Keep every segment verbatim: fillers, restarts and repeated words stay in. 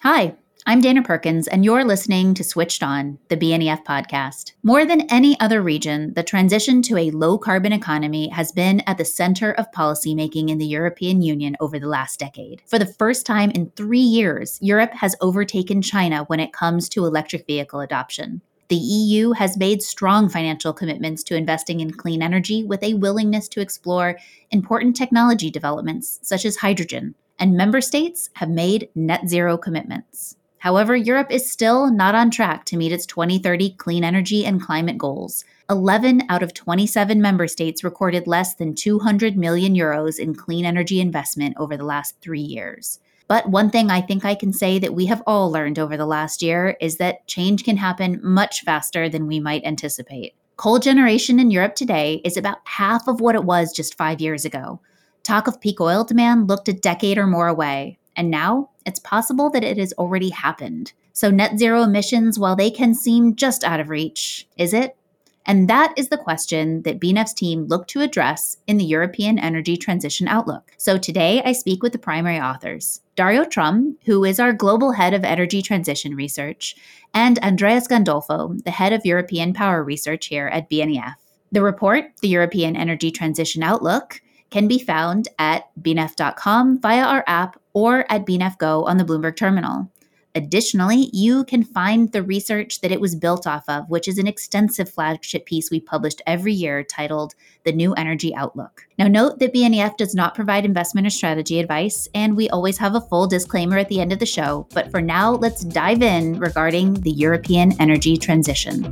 Hi, I'm Dana Perkins, and you're listening to Switched On, the B N E F podcast. More than any other region, the transition to a low-carbon economy has been at the center of policymaking in the European Union over the last decade. For the first time in three years, Europe has overtaken China when it comes to electric vehicle adoption. The E U has made strong financial commitments to investing in clean energy with a willingness to explore important technology developments such as hydrogen, and member states have made net zero commitments. However, Europe is still not on track to meet its twenty thirty clean energy and climate goals. eleven out of twenty-seven member states recorded less than two hundred million euros in clean energy investment over the last three years. But one thing I think I can say that we have all learned over the last year is that change can happen much faster than we might anticipate. Coal generation in Europe today is about half of what it was just five years ago. Talk of peak oil demand looked a decade or more away, and now it's possible that it has already happened. So net zero emissions, while they can seem just out of reach, is it? And that is the question that B N E F's team looked to address in the European Energy Transition Outlook. So today I speak with the primary authors, Dario Trum, who is our Global Head of Energy Transition Research, and Andreas Gandolfo, the Head of European Power Research here at B N E F. The report, the European Energy Transition Outlook, can be found at b n e f dot com via our app or at B N E F Go on the Bloomberg terminal. Additionally, you can find the research that it was built off of, which is an extensive flagship piece we published every year titled The New Energy Outlook. Now, note that B N E F does not provide investment or strategy advice, and we always have a full disclaimer at the end of the show. But for now, let's dive in regarding the European energy transition.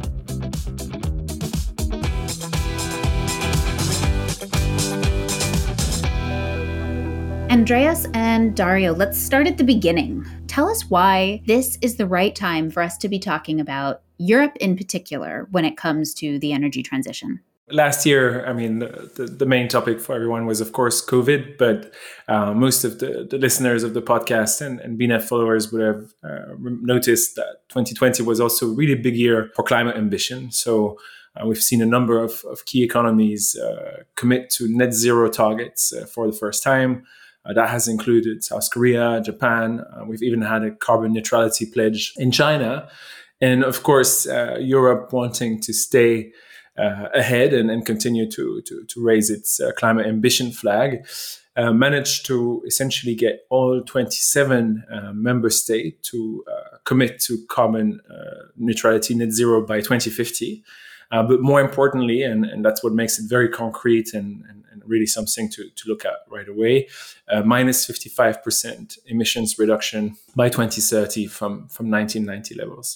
Andreas and Dario, let's start at the beginning. Tell us why this is the right time for us to be talking about Europe in particular when it comes to the energy transition. Last year, I mean, the, the, the main topic for everyone was, of course, COVID, but uh, most of the, the listeners of the podcast and, and B N E F followers would have uh, noticed that twenty twenty was also a really big year for climate ambition. So uh, we've seen a number of, of key economies uh, commit to net zero targets uh, for the first time. Uh, that has included South Korea, Japan. Uh, we've even had a carbon neutrality pledge in China. And of course, uh, Europe wanting to stay uh, ahead and, and continue to, to, to raise its uh, climate ambition flag, uh, managed to essentially get all twenty-seven uh, member states to uh, commit to carbon uh, neutrality net zero by twenty fifty. Uh, but more importantly, and, and that's what makes it very concrete and, and, and really something to, to look at right away, uh, minus fifty-five percent emissions reduction by twenty thirty from, from nineteen ninety levels.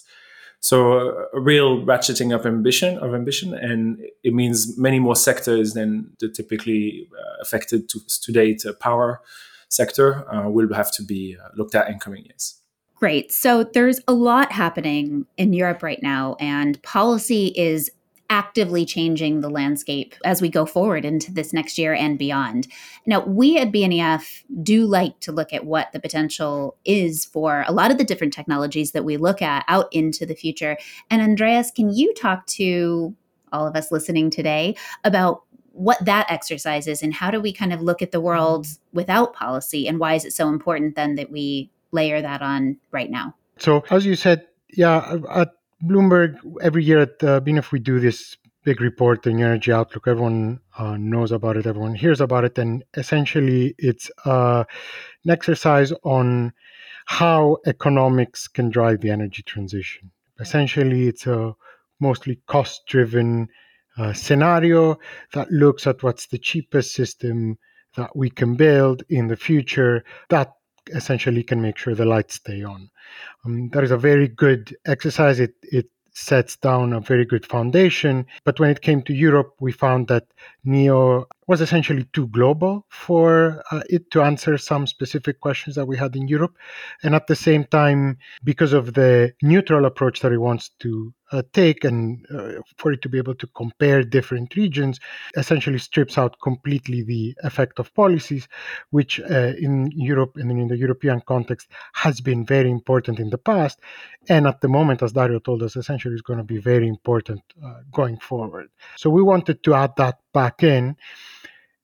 So uh, a real ratcheting up ambition of ambition, and it means many more sectors than the typically uh, affected to, to date uh, power sector uh, will have to be uh, looked at in coming years. Great. So there's a lot happening in Europe right now, and policy is actively changing the landscape as we go forward into this next year and beyond. Now, we at B N E F do like to look at what the potential is for a lot of the different technologies that we look at out into the future. And Andreas, can you talk to all of us listening today about what that exercise is and how do we kind of look at the world without policy, and why is it so important then that we layer that on right now? So as you said, yeah, at Bloomberg, every year at uh, B N E F, we do this big report, the New Energy Outlook. Everyone uh, knows about it. Everyone hears about it. And essentially, it's uh, an exercise on how economics can drive the energy transition. Essentially, it's a mostly cost-driven uh, scenario that looks at what's the cheapest system that we can build in the future that essentially can make sure the lights stay on. Um, that is a very good exercise. It it sets down a very good foundation. But when it came to Europe, we found that NEO was essentially too global for uh, it to answer some specific questions that we had in Europe. And at the same time, because of the neutral approach that it wants to uh, take and uh, for it to be able to compare different regions, essentially strips out completely the effect of policies, which uh, in Europe and in the European context has been very important in the past. And at the moment, as Dario told us, essentially is going to be very important uh, going forward. So we wanted to add that back in.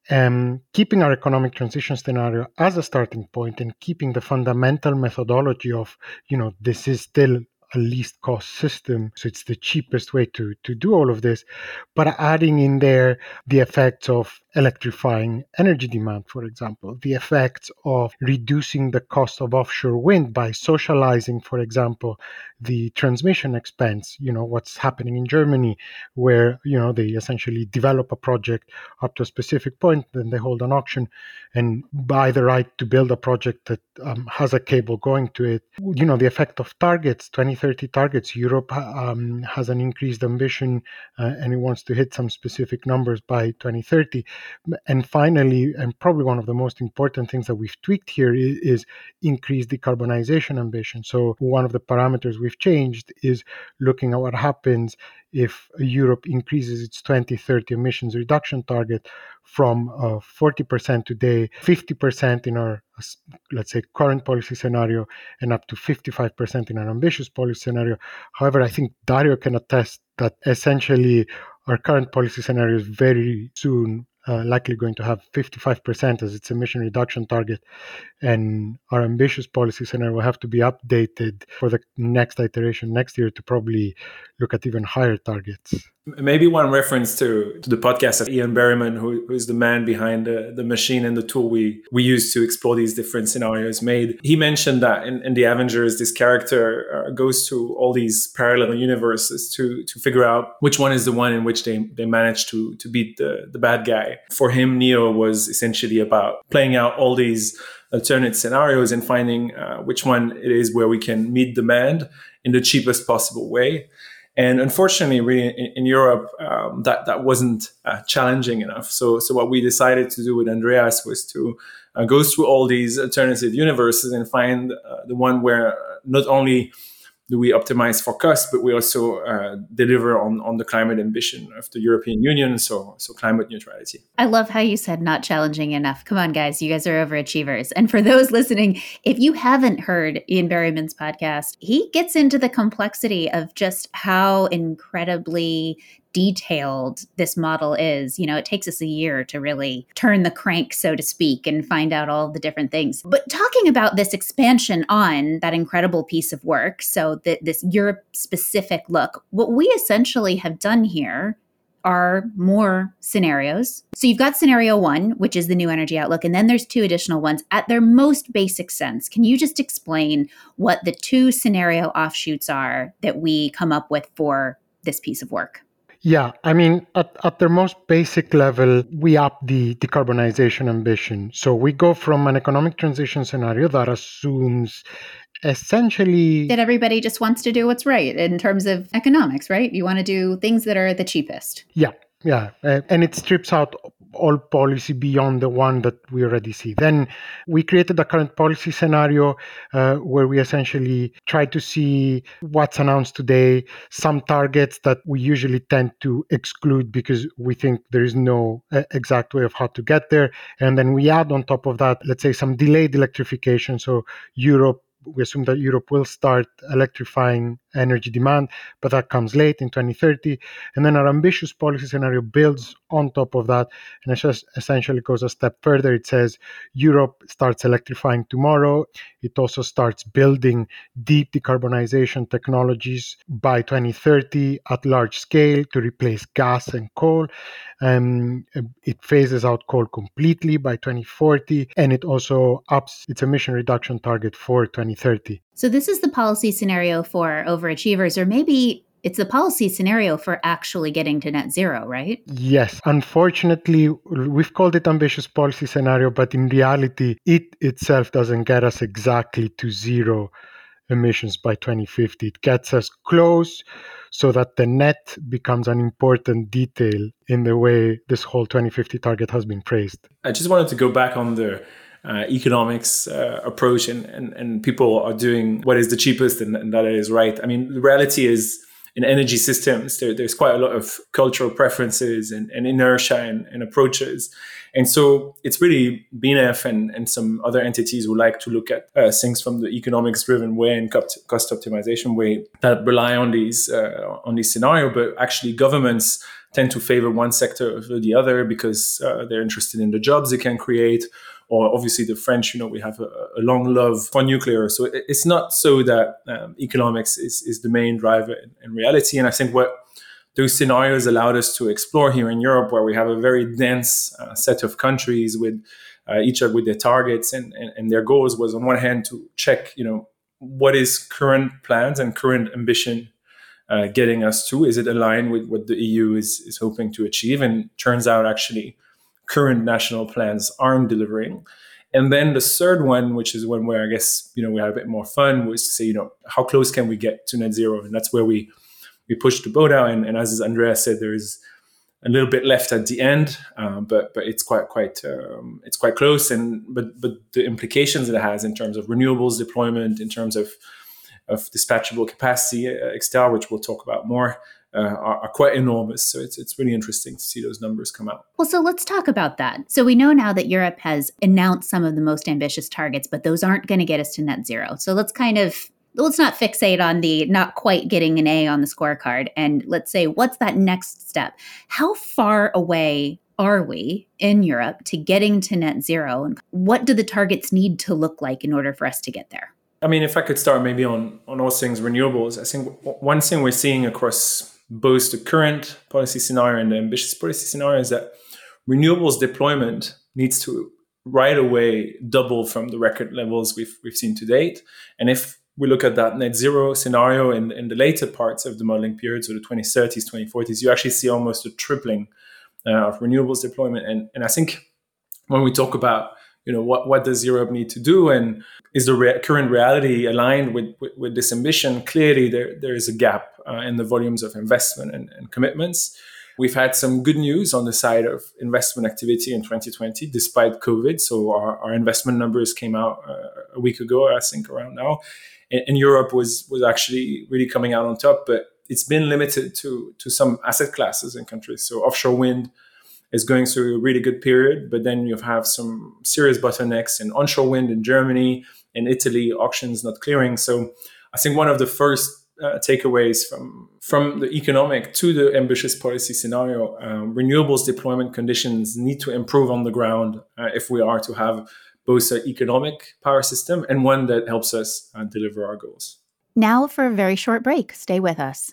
um, keeping our economic transition scenario as a starting point and keeping the fundamental methodology of, you know, this is still a least cost system, so it's the cheapest way to to do all of this, but adding in there the effects of electrifying energy demand, for example, the effects of reducing the cost of offshore wind by socializing, for example, the transmission expense. You know, what's happening in Germany, where, you know, they essentially develop a project up to a specific point, then they hold an auction and buy the right to build a project that um, has a cable going to it. You know, the effect of targets, twenty thirty targets. Europe um, has an increased ambition uh, and it wants to hit some specific numbers by twenty thirty. And finally, and probably one of the most important things that we've tweaked here is, is increased decarbonization ambition. So one of the parameters we've changed is looking at what happens if Europe increases its twenty thirty emissions reduction target from uh, forty percent today, fifty percent in our, let's say, current policy scenario, and up to fifty-five percent in our ambitious policy scenario. However, I think Dario can attest that essentially our current policy scenario is very soon uh, likely going to have fifty-five percent as its emission reduction target, and our ambitious policy scenario will have to be updated for the next iteration next year to probably look at even higher targets. Maybe one reference to, to the podcast of Ian Berryman, who, who is the man behind the, the machine and the tool we, we use to explore these different scenarios made. He mentioned that in, in The Avengers, this character uh, goes to all these parallel universes to, to figure out which one is the one in which they, they manage to, to beat the, the bad guy. For him, Neo was essentially about playing out all these alternate scenarios and finding uh, which one it is where we can meet demand in the cheapest possible way. And unfortunately, really, in, in Europe, um, that that wasn't uh, challenging enough. So, so what we decided to do with Andreas was to uh, go through all these alternative universes and find uh, the one where not only do we optimize for cost, but we also uh, deliver on, on the climate ambition of the European Union, so so climate neutrality. I love how you said not challenging enough. Come on, guys, you guys are overachievers. And for those listening, if you haven't heard Ian Berryman's podcast, he gets into the complexity of just how incredibly detailed this model is. You know, it takes us a year to really turn the crank, so to speak, and find out all the different things. But talking about this expansion on that incredible piece of work, so that this Europe-specific look, what we essentially have done here are more scenarios. So you've got scenario one, which is the new energy outlook, and then there's two additional ones. At their most basic sense, can you just explain what the two scenario offshoots are that we come up with for this piece of work? Yeah, I mean, at, at their most basic level, we up the decarbonization ambition. So we go from an economic transition scenario that assumes essentially that everybody just wants to do what's right in terms of economics, right? You want to do things that are the cheapest. Yeah, yeah. Uh, and it strips out all policy beyond the one that we already see. Then we created a current policy scenario uh, where we essentially try to see what's announced today, some targets that we usually tend to exclude because we think there is no uh, exact way of how to get there. And then we add on top of that, let's say, some delayed electrification. So Europe, we assume that Europe will start electrifying energy demand, but that comes late in twenty thirty. And then our ambitious policy scenario builds on top of that, and it just essentially goes a step further. It says Europe starts electrifying tomorrow. It also starts building deep decarbonization technologies by twenty thirty at large scale to replace gas and coal. Um, it phases out coal completely by twenty forty, and it also ups its emission reduction target for twenty thirty. So this is the policy scenario for overachievers, or maybe it's the policy scenario for actually getting to net zero, right? Yes. Unfortunately, we've called it ambitious policy scenario, but in reality, it itself doesn't get us exactly to zero emissions by twenty fifty. It gets us close so that the net becomes an important detail in the way this whole twenty fifty target has been phrased. I just wanted to go back on the uh, economics uh, approach, and, and, and people are doing what is the cheapest and, and that is right. I mean, the reality is in energy systems, there, there's quite a lot of cultural preferences and, and inertia and, and approaches. And so it's really B N F and, and some other entities who like to look at uh, things from the economics driven way and cost optimization way that rely on these uh, on this scenario. But actually governments tend to favor one sector over the other because uh, they're interested in the jobs they can create. Or obviously the French, you know, we have a, a long love for nuclear. So it, it's not so that um, economics is, is the main driver in, in reality. And I think what those scenarios allowed us to explore here in Europe, where we have a very dense uh, set of countries with uh, each with their targets and, and, and their goals, was on one hand to check, you know, what is current plans and current ambition uh, getting us to? Is it aligned with what the E U is, is hoping to achieve? And turns out actually current national plans aren't delivering. And then the third one, which is one where I guess, you know, we had a bit more fun, was to say, you know, how close can we get to net zero? And that's where we we pushed the boat out. And, and as Andreas said, there is a little bit left at the end, um, but but it's quite quite um, it's quite close. And but but the implications it has in terms of renewables deployment, in terms of of dispatchable capacity, uh, et cetera, which we'll talk about more, uh, are, are quite enormous. So it's it's really interesting to see those numbers come out. Well, so let's talk about that. So we know now that Europe has announced some of the most ambitious targets, but those aren't going to get us to net zero. So let's kind of, let's not fixate on the not quite getting an A on the scorecard. And let's say, what's that next step? How far away are we in Europe to getting to net zero? And what do the targets need to look like in order for us to get there? I mean, if I could start maybe on, on all things renewables, I think one thing we're seeing across both the current policy scenario and the ambitious policy scenario is that renewables deployment needs to right away double from the record levels we've we've seen to date. And if we look at that net zero scenario in, in the later parts of the modeling period, so the twenty thirties, twenty forties, you actually see almost a tripling uh, of renewables deployment. And, and I think when we talk about, you know, what, what does Europe need to do, and is the re- current reality aligned with, with, with this ambition? Clearly, there there is a gap uh, in the volumes of investment and, and commitments. We've had some good news on the side of investment activity in twenty twenty, despite COVID. So our, our investment numbers came out uh, a week ago, I think, around now. And, and Europe was was actually really coming out on top, but it's been limited to to some asset classes in countries. So offshore wind is going through a really good period, but then you have some serious bottlenecks in onshore wind in Germany, in Italy, auctions not clearing. So I think one of the first uh, takeaways from, from the economic to the ambitious policy scenario, um, renewables deployment conditions need to improve on the ground uh, if we are to have both an economic power system and one that helps us uh, deliver our goals. Now for a very short break. Stay with us.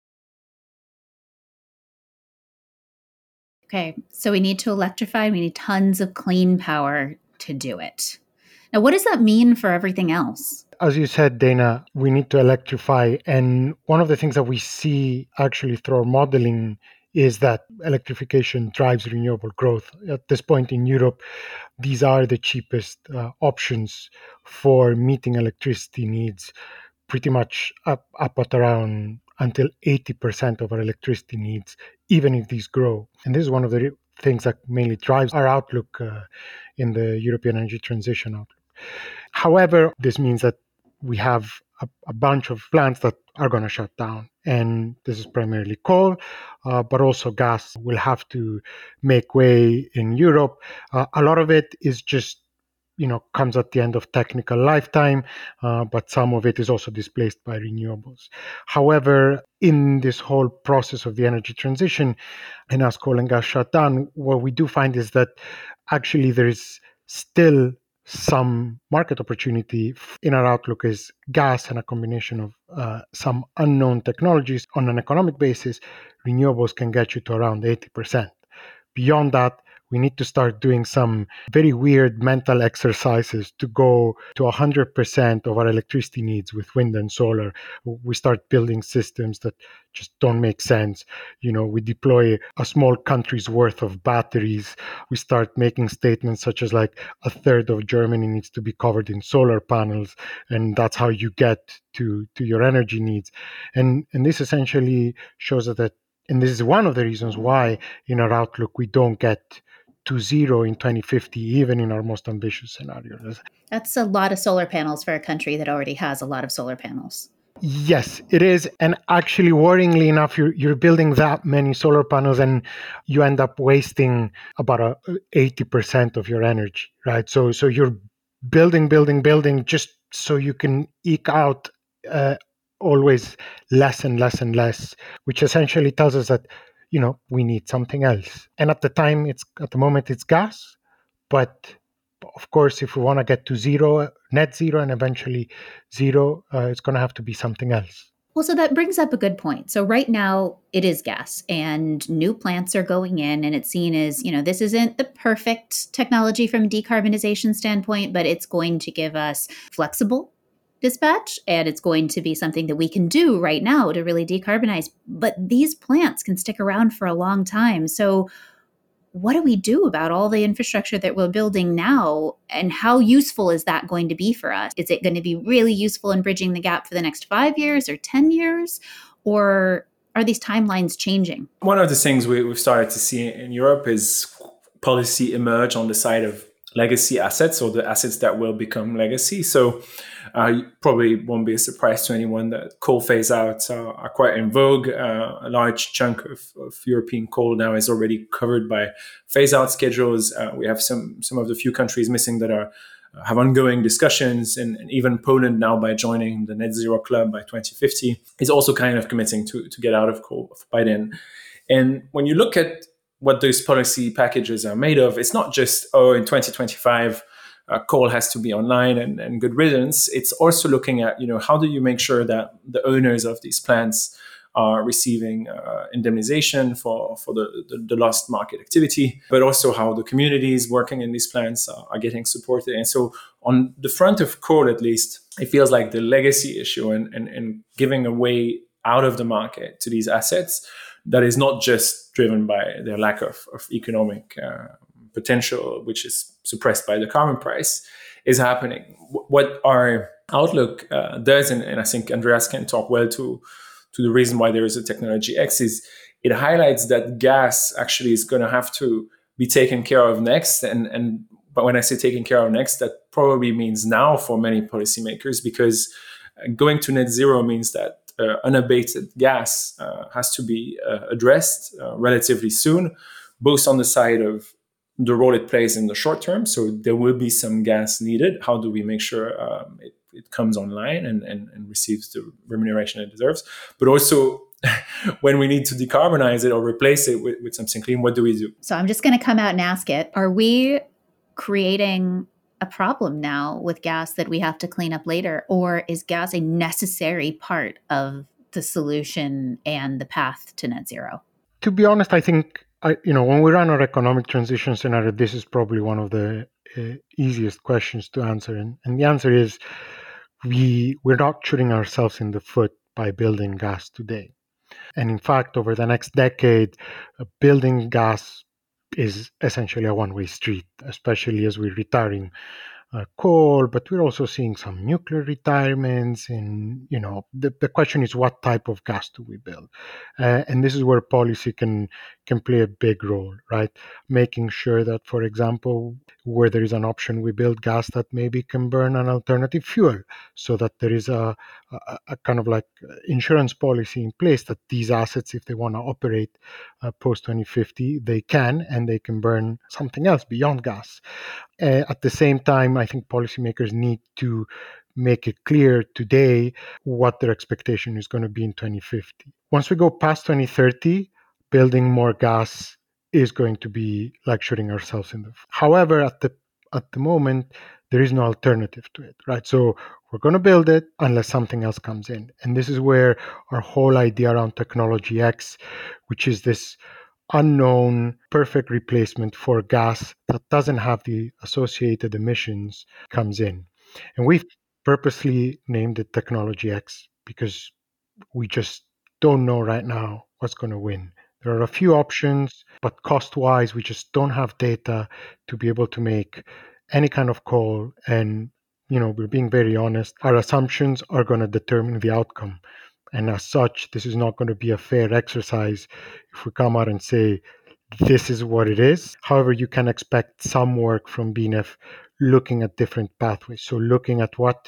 Okay, so we need to electrify. We need tons of clean power to do it. Now, what does that mean for everything else? As you said, Dana, we need to electrify. And one of the things that we see actually through our modeling is that electrification drives renewable growth. At this point in Europe, these are the cheapest uh, options for meeting electricity needs, pretty much up, up at around until eighty percent of our electricity needs, even if these grow. And this is one of the things that mainly drives our outlook uh, in the European energy transition outlook. However, this means that we have a, a bunch of plants that are going to shut down. And this is primarily coal, uh, but also gas will have to make way in Europe. Uh, a lot of it is just you know, comes at the end of technical lifetime, uh, but some of it is also displaced by renewables. However, in this whole process of the energy transition, and as coal and gas shut down, what we do find is that actually there is still some market opportunity in our outlook is gas and a combination of uh, some unknown technologies. On an economic basis, renewables can get you to around eighty percent. Beyond that, we need to start doing some very weird mental exercises to go to one hundred percent of our electricity needs with wind and solar. We start building systems that just don't make sense. You know, we deploy a small country's worth of batteries. We start making statements such as like a third of Germany needs to be covered in solar panels, and that's how you get to, to your energy needs. And, and this essentially shows us that, and this is one of the reasons why in our outlook we don't get to zero in twenty fifty, even in our most ambitious scenarios. That's a lot of solar panels for a country that already has a lot of solar panels. Yes, it is. And actually, worryingly enough, you're, you're building that many solar panels and you end up wasting about a eighty percent of your energy, right? So, so you're building, building, building just so you can eke out uh, always less and less and less, which essentially tells us that, you know, we need something else. And at the time, it's at the moment, it's gas. But of course, if we want to get to zero, net zero, and eventually zero, uh, it's going to have to be something else. Well, so that brings up a good point. So right now it is gas and new plants are going in and it's seen as, you know, this isn't the perfect technology from a decarbonization standpoint, but it's going to give us flexible dispatch and it's going to be something that we can do right now to really decarbonize. But these plants can stick around for a long time. So what do we do about all the infrastructure that we're building now? And how useful is that going to be for us? Is it going to be really useful in bridging the gap for the next five years or ten years? Or are these timelines changing? One of the things we, we've started to see in Europe is policy emerge on the side of legacy assets, or the assets that will become legacy. So uh, you probably won't be a surprise to anyone that coal phase outs are, are quite in vogue. Uh, a large chunk of, of European coal now is already covered by phase out schedules. Uh, we have some some of the few countries missing that are uh, have ongoing discussions, and, and even Poland now, by joining the net zero club by twenty fifty, is also kind of committing to to get out of coal by then. And when you look at what those policy packages are made of, it's not just, oh, in twenty twenty-five, uh, coal has to be online and, and good riddance. It's also looking at, you know, how do you make sure that the owners of these plants are receiving uh, indemnization for, for the, the, the lost market activity, but also how the communities working in these plants are, are getting supported. And so on the front of coal, at least, it feels like the legacy issue and, and, and giving a way out of the market to these assets that is not just driven by their lack of, of economic uh, potential, which is suppressed by the carbon price, is happening. W- what our outlook uh, does, and, and I think Andreas can talk well to, to the reason why there is a technology X, is it highlights that gas actually is going to have to be taken care of next. And, and but when I say taken care of next, that probably means now for many policymakers, because going to net zero means that Uh, unabated gas uh, has to be uh, addressed uh, relatively soon, both on the side of the role it plays in the short term. So there will be some gas needed. How do we make sure um, it, it comes online and, and, and receives the remuneration it deserves? But also, when we need to decarbonize it or replace it with, with something clean, what do we do? So I'm just going to come out and ask it. Are we creating a problem now with gas that we have to clean up later? Or is gas a necessary part of the solution and the path to net zero? To be honest, I think, I, you know, when we run our economic transition scenario, this is probably one of the uh, easiest questions to answer. And, and the answer is we, we're not shooting ourselves in the foot by building gas today. And in fact, over the next decade, uh, building gas is essentially a one-way street, especially as we're retiring uh, coal, but we're also seeing some nuclear retirements. And, you know, the, the question is, what type of gas do we build? Uh, and this is where policy can can play a big role, right? Making sure that, for example, where there is an option, we build gas that maybe can burn an alternative fuel, so that there is a, a, a kind of like insurance policy in place that these assets, if they want to operate uh, post twenty fifty, they can, and they can burn something else beyond gas. Uh, at the same time, I think policymakers need to make it clear today what their expectation is going to be in twenty fifty. Once we go past twenty thirty, building more gas is going to be like shooting ourselves in the foot. However, at the at the moment, there is no alternative to it, right? So we're going to build it unless something else comes in. And this is where our whole idea around Technology X, which is this unknown perfect replacement for gas that doesn't have the associated emissions, comes in. And we've purposely named it Technology X because we just don't know right now what's going to win. There are a few options, but cost-wise, we just don't have data to be able to make any kind of call. And, you know, we're being very honest, our assumptions are going to determine the outcome. And as such, this is not going to be a fair exercise if we come out and say, this is what it is. However, you can expect some work from B N E F looking at different pathways. So looking at what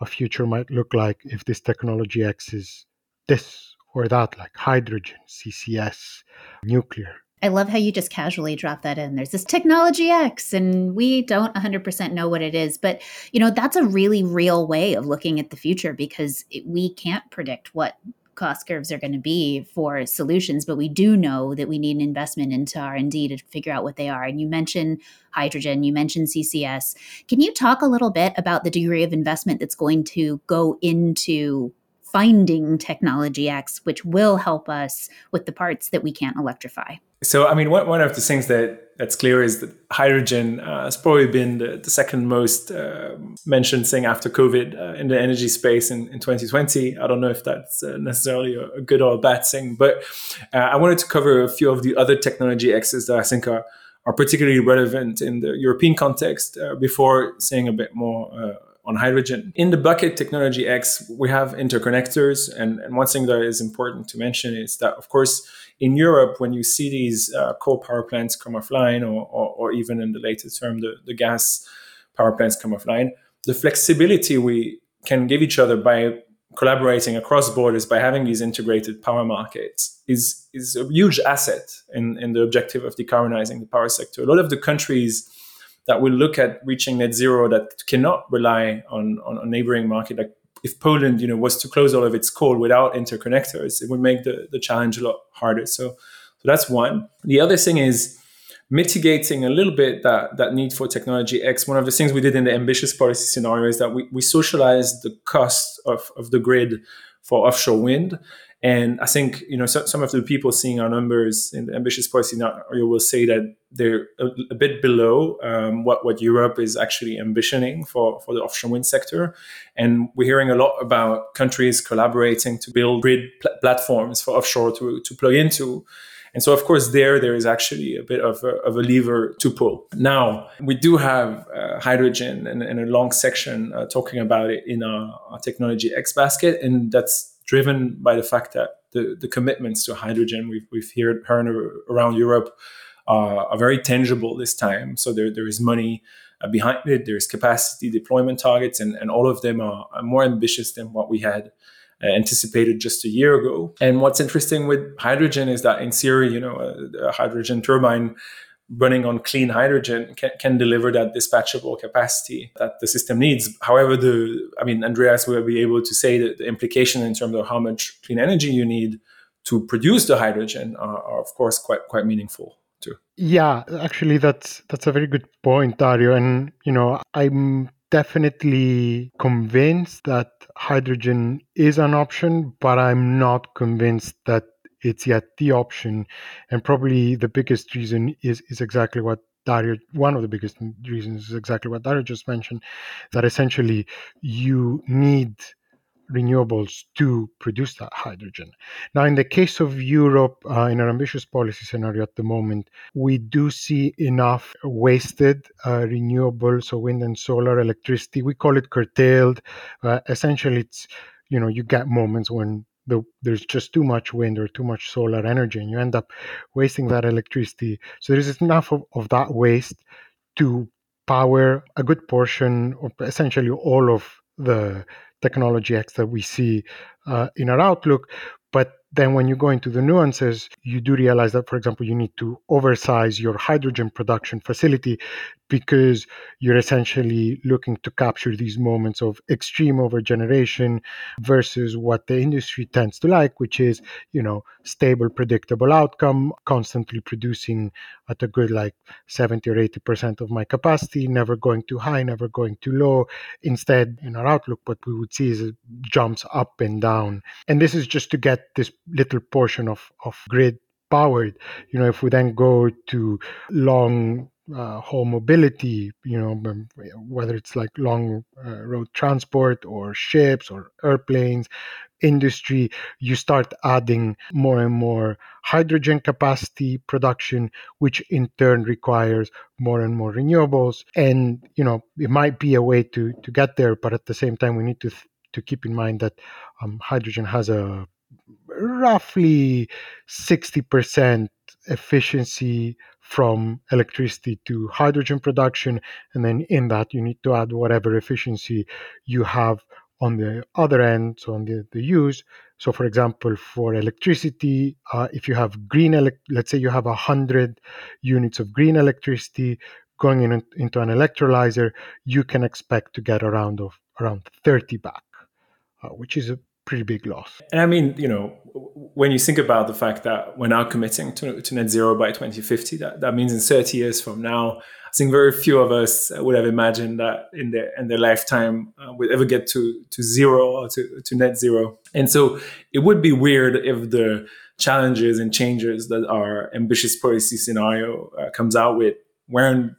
a future might look like if this technology X is this or that, like hydrogen, C C S, nuclear. I love how you just casually drop that in. There's this technology X, and we don't one hundred percent know what it is. But, you know, that's a really real way of looking at the future, because it, we can't predict what cost curves are going to be for solutions, but we do know that we need an investment into R and D to figure out what they are. And you mentioned hydrogen, you mentioned C C S. Can you talk a little bit about the degree of investment that's going to go into finding technology X, which will help us with the parts that we can't electrify? So, I mean, one, one of the things that that's clear is that hydrogen uh, has probably been the, the second most uh, mentioned thing after COVID uh, in the energy space in, in twenty twenty. I don't know if that's uh, necessarily a, a good or a bad thing, but uh, I wanted to cover a few of the other technology X's that I think are, are particularly relevant in the European context uh, before saying a bit more uh, on hydrogen. In the bucket technology X, we have interconnectors. And, and one thing that is important to mention is that, of course, in Europe, when you see these uh, coal power plants come offline, or, or, or even in the later term, the, the gas power plants come offline, the flexibility we can give each other by collaborating across borders, by having these integrated power markets, is, is a huge asset in, in the objective of decarbonizing the power sector. A lot of the countries that will look at reaching net zero that cannot rely on, on a neighboring market, like if Poland, you know, was to close all of its coal without interconnectors, it would make the, the challenge a lot harder. So, so that's one. The other thing is mitigating a little bit that, that need for technology X. One of the things we did in the ambitious policy scenario is that we, we socialized the cost of, of the grid for offshore wind. And I think, you know, so, some of the people seeing our numbers in the ambitious policy scenario will say that they're a, a bit below um, what, what Europe is actually ambitioning for, for the offshore wind sector. And we're hearing a lot about countries collaborating to build grid pl- platforms for offshore to, to plug into. And so, of course, there, there is actually a bit of a, of a lever to pull. Now, we do have uh, hydrogen and, and a long section uh, talking about it in our, our Technology X basket. And that's driven by the fact that the, the commitments to hydrogen we've, we've heard, heard around Europe uh, are very tangible this time. So there, there is money uh, behind it, there's capacity deployment targets, and, and all of them are, are more ambitious than what we had uh, anticipated just a year ago. And what's interesting with hydrogen is that in theory, you know, a, a hydrogen turbine running on clean hydrogen can, can deliver that dispatchable capacity that the system needs. However, the I mean, Andreas will be able to say that the implication in terms of how much clean energy you need to produce the hydrogen are, are of course, quite quite meaningful too. Yeah, actually, that's that's a very good point, Dario. And, you know, I'm definitely convinced that hydrogen is an option, but I'm not convinced that it's yet the option. And probably the biggest reason is, is exactly what Dario, one of the biggest reasons is exactly what Dario just mentioned, that essentially you need renewables to produce that hydrogen. Now, in the case of Europe, uh, in our ambitious policy scenario at the moment, we do see enough wasted uh, renewables, so wind and solar electricity. We call it curtailed. Uh, essentially, it's, you know, you get moments when The, there's just too much wind or too much solar energy, and you end up wasting that electricity. So there's enough of, of that waste to power a good portion, or essentially all of the technology X that we see uh, in our outlook. But then when you go into the nuances, you do realize that, for example, you need to oversize your hydrogen production facility because you're essentially looking to capture these moments of extreme overgeneration versus what the industry tends to like, which is, you know, stable, predictable outcome, constantly producing at a good like seventy or eighty percent of my capacity, never going too high, never going too low. Instead, in our outlook, what we would see is it jumps up and down. And this is just to get this little portion of, of grid powered. You know, if we then go to long uh, haul mobility, you know, whether it's like long uh, road transport or ships or airplanes, industry, you start adding more and more hydrogen capacity production, which in turn requires more and more renewables. And, you know, it might be a way to, to get there, but at the same time, we need to th- to keep in mind that um, hydrogen has a roughly sixty percent efficiency from electricity to hydrogen production. And then in that, you need to add whatever efficiency you have on the other end, so on the, the use. So for example, for electricity, uh, if you have green, ele- let's say you have one hundred units of green electricity going in, into an electrolyzer, you can expect to get around of around thirty back, uh, which is a pretty big loss. And I mean, you know, when you think about the fact that we're now committing to, to net zero by twenty fifty, that, that means in thirty years from now, I think very few of us would have imagined that in their in their lifetime uh, would ever get to, to zero or to, to net zero. And so it would be weird if the challenges and changes that our ambitious policy scenario uh, comes out with weren't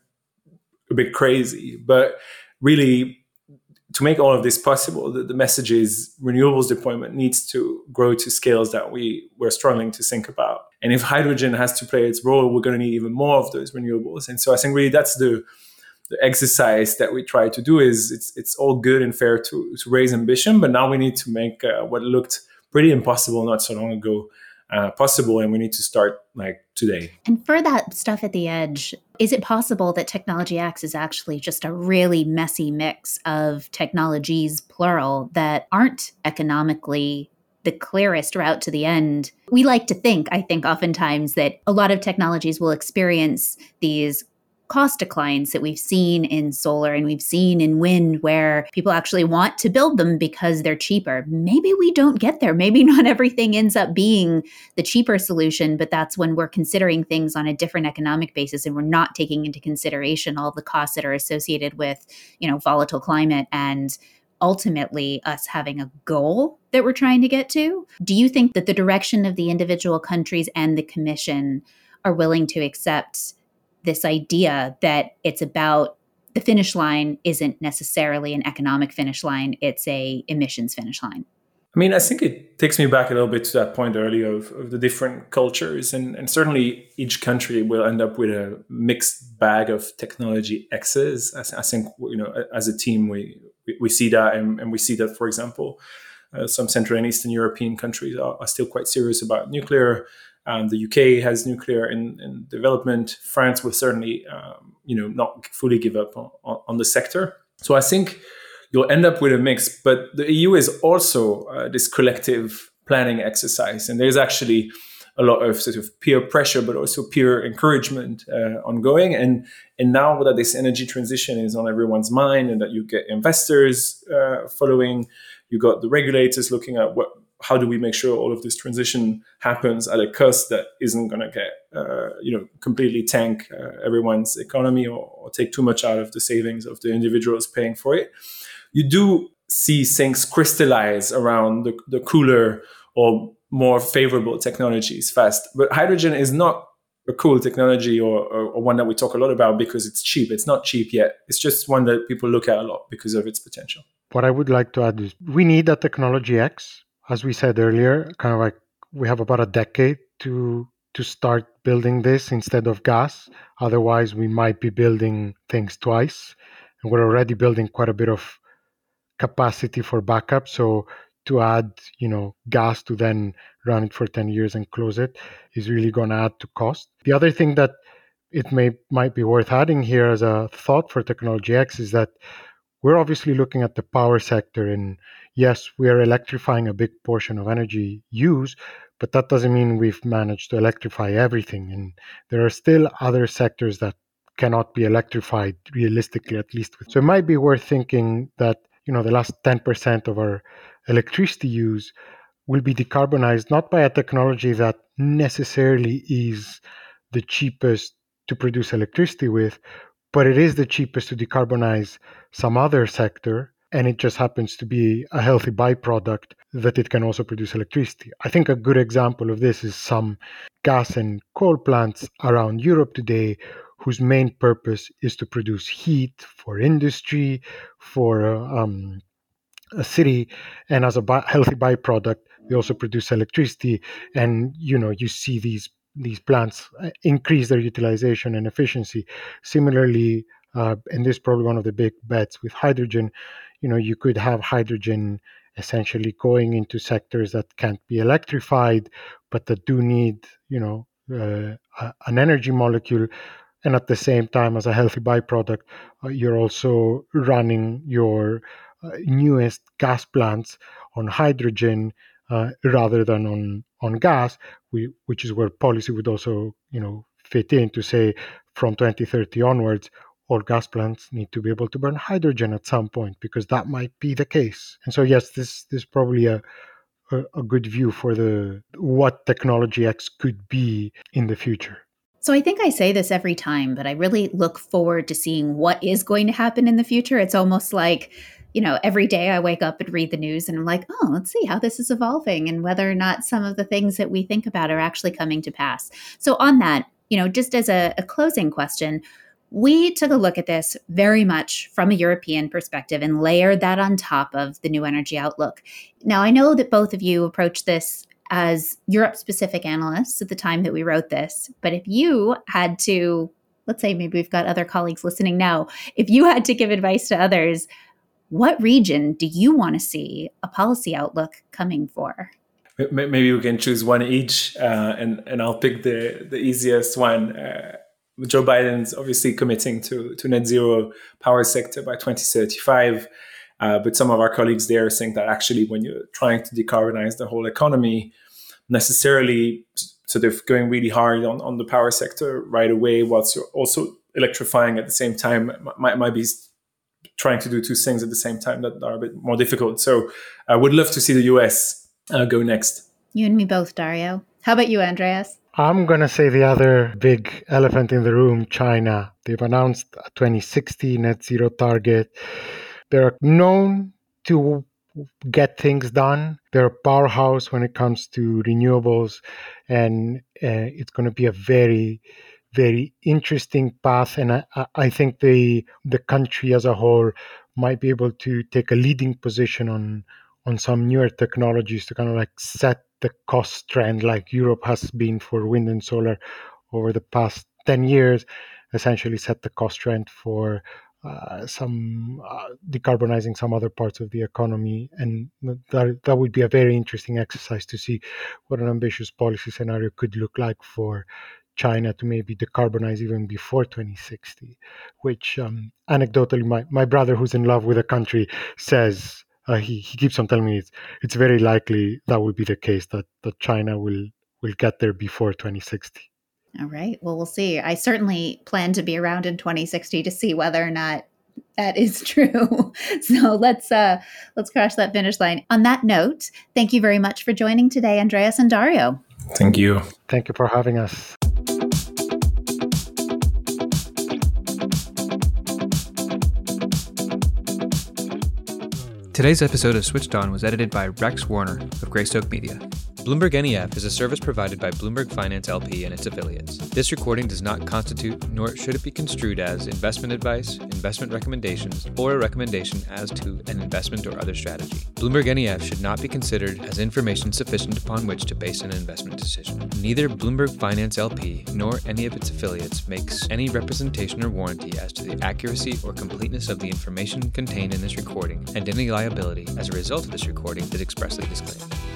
a bit crazy. But really, to make all of this possible, the, the message is renewables deployment needs to grow to scales that we we're struggling to think about. And if hydrogen has to play its role, we're going to need even more of those renewables. And so I think really that's the the exercise that we try to do. Is it's it's all good and fair to to raise ambition, but now we need to make uh, what looked pretty impossible not so long ago uh, possible, and we need to start like today. And for that stuff at the edge, is it possible that Technology X is actually just a really messy mix of technologies, plural, that aren't economically the clearest route to the end? We like to think, I think oftentimes, that a lot of technologies will experience these cost declines that we've seen in solar and we've seen in wind, where people actually want to build them because they're cheaper. Maybe we don't get there. Maybe not everything ends up being the cheaper solution, but that's when we're considering things on a different economic basis and we're not taking into consideration all the costs that are associated with, you know, volatile climate and ultimately us having a goal that we're trying to get to. Do you think that the direction of the individual countries and the Commission are willing to accept this idea that it's about the finish line isn't necessarily an economic finish line, it's a emissions finish line? I mean, I think it takes me back a little bit to that point earlier of, of the different cultures. And, and certainly each country will end up with a mixed bag of technology X's. I, I think, you know, as a team, we, we, we see that. And, and we see that, for example, uh, some Central and Eastern European countries are, are still quite serious about nuclear. Um, the U K has nuclear in, in development. France will certainly, um, you know, not fully give up on, on the sector. So I think you'll end up with a mix. But the E U is also uh, this collective planning exercise, and there's actually a lot of sort of peer pressure, but also peer encouragement uh, ongoing. And and now that this energy transition is on everyone's mind, and that you get investors uh, following, you got the regulators looking at what. How do we make sure all of this transition happens at a cost that isn't going to get, uh, you know, completely tank uh, everyone's economy or, or take too much out of the savings of the individuals paying for it? You do see things crystallize around the, the cooler or more favorable technologies fast. But hydrogen is not a cool technology or, or, or one that we talk a lot about because it's cheap. It's not cheap yet. It's just one that people look at a lot because of its potential. What I would like to add is we need a Technology X. As we said earlier, kind of like we have about a decade to to start building this instead of gas. Otherwise, we might be building things twice. And we're already building quite a bit of capacity for backup. So to add, you know, gas to then run it for ten years and close it is really going to add to cost. The other thing that it may might be worth adding here as a thought for Technology X is that we're obviously looking at the power sector, and yes, we are electrifying a big portion of energy use, but that doesn't mean we've managed to electrify everything. And there are still other sectors that cannot be electrified realistically, at least. So it might be worth thinking that, you know, the last ten percent of our electricity use will be decarbonized, not by a technology that necessarily is the cheapest to produce electricity with, but it is the cheapest to decarbonize some other sector, and it just happens to be a healthy byproduct that it can also produce electricity. I think a good example of this is some gas and coal plants around Europe today whose main purpose is to produce heat for industry, for um, a city, and as a bi- healthy byproduct, they also produce electricity. And, you know, you see these these plants increase their utilization and efficiency. Similarly, uh, and this is probably one of the big bets with hydrogen, you know, you could have hydrogen essentially going into sectors that can't be electrified, but that do need, you know, uh, an energy molecule. And at the same time, as a healthy byproduct, uh, you're also running your uh, newest gas plants on hydrogen uh, rather than on on gas, we, which is where policy would also, you know, fit in to say from twenty thirty onwards, all gas plants need to be able to burn hydrogen at some point, because that might be the case. And so, yes, this, this is probably a, a, a good view for the what Technology X could be in the future. So I think I say this every time, but I really look forward to seeing what is going to happen in the future. It's almost like, you know, every day I wake up and read the news and I'm like, oh, let's see how this is evolving and whether or not some of the things that we think about are actually coming to pass. So on that, you know, just as a, a closing question, we took a look at this very much from a European perspective and layered that on top of the New Energy Outlook. Now, I know that both of you approached this as Europe-specific analysts at the time that we wrote this. But if you had to, let's say maybe we've got other colleagues listening now, if you had to give advice to others, what region do you want to see a policy outlook coming for? Maybe we can choose one each, uh, and, and I'll pick the, the easiest one. Uh, Joe Biden's obviously committing to, to net zero power sector by twenty thirty-five. Uh, but some of our colleagues there think that actually when you're trying to decarbonize the whole economy, necessarily sort of going really hard on, on the power sector right away whilst you're also electrifying at the same time might, might be trying to do two things at the same time that are a bit more difficult. So I would love to see the U S uh, go next. You and me both, Dario. How about you, Andreas? I'm going to say the other big elephant in the room, China. They've announced a twenty sixty net zero target. They're known to get things done. They're a powerhouse when it comes to renewables, and uh, it's going to be a very, very interesting path. And I, I think the the country as a whole might be able to take a leading position on on some newer technologies to kind of like set the cost trend, like Europe has been for wind and solar over the past ten years, essentially set the cost trend for Uh, some uh, decarbonizing some other parts of the economy, and that that would be a very interesting exercise to see what an ambitious policy scenario could look like for China to maybe decarbonize even before twenty sixty, which um, anecdotally my, my brother, who's in love with the country, says uh, he, he keeps on telling me it's it's very likely that will be the case, that, that China will will get there before twenty sixty. All right. Well, we'll see. I certainly plan to be around in twenty sixty to see whether or not that is true. So let's uh, let's cross that finish line. On that note, thank you very much for joining today, Andreas and Dario. Thank you. Thank you for having us. Today's episode of Switched On was edited by Rex Warner of Greystoke Media. Bloomberg N E F is a service provided by Bloomberg Finance L P and its affiliates. This recording does not constitute, nor should it be construed as, investment advice, investment recommendations, or a recommendation as to an investment or other strategy. Bloomberg N E F should not be considered as information sufficient upon which to base an investment decision. Neither Bloomberg Finance L P nor any of its affiliates makes any representation or warranty as to the accuracy or completeness of the information contained in this recording, and any liability as a result of this recording is expressly disclaimed.